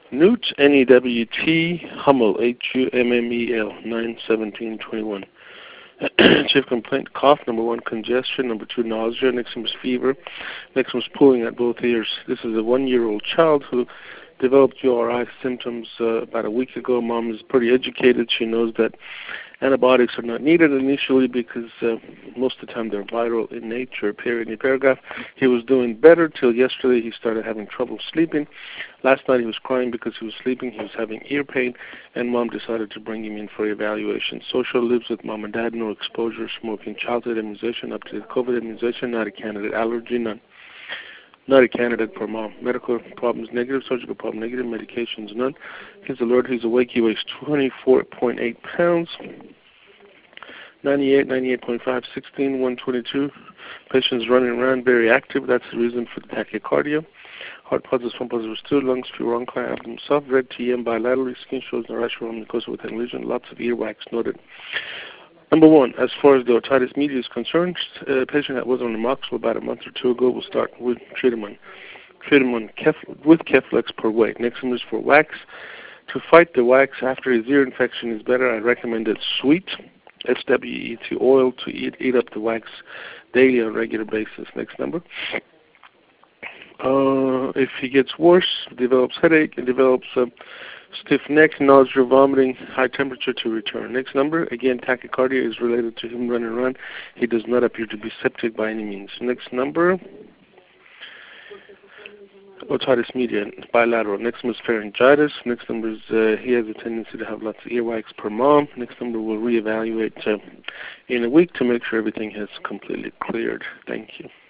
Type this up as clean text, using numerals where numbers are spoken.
Newt, N-E-W-T, Hummel, H-U-M-M-E-L, 9/17/21. Chief complaint, cough. Number 1, congestion. Number 2, nausea. Next one was fever. Next one was pulling at both ears. This is a 1-year-old child who developed URI symptoms about a week ago. Mom is pretty educated. She knows that antibiotics are not needed initially because most of the time they're viral in nature, period. In the paragraph, he was doing better till yesterday. He started having trouble sleeping. Last night he was crying because he was sleeping. He was having ear pain, and Mom decided to bring him in for evaluation. Social, lives with Mom and Dad, no exposure, smoking, childhood immunization, up to the COVID immunization, not a candidate, allergy, none. Not a candidate for Mom. Medical problems, negative. Surgical problem, negative. Medications, none. He's alert. He's awake. He weighs 24.8 pounds. 98, 98.5, 16, 122. Patient's running around, very active. That's the reason for the tachycardia. Heart pulses, front pulses, 2, lungs, fewer, unclient, abdomen, soft, red TM bilaterally, skin shows no rash around mucosa with an lesion, lots of earwax noted. Number 1, as far as the otitis media is concerned, a patient that was on amoxicillin about a month or 2 ago will start with treat him with Keflex per weight. Next one is for wax. To fight the wax after his ear infection is better, I recommend it sweet, SWEET oil, to eat up the wax daily on a regular basis. Next number. If he gets worse, develops headache, and develops stiff neck, nausea, vomiting, high temperature, to return. Next number, again, tachycardia is related to him running around. He does not appear to be septic by any means. Next number, otitis media, bilateral. Next number is pharyngitis. Next number is he has a tendency to have lots of earwax per Mom. Next number we'll reevaluate in a week to make sure everything has completely cleared. Thank you.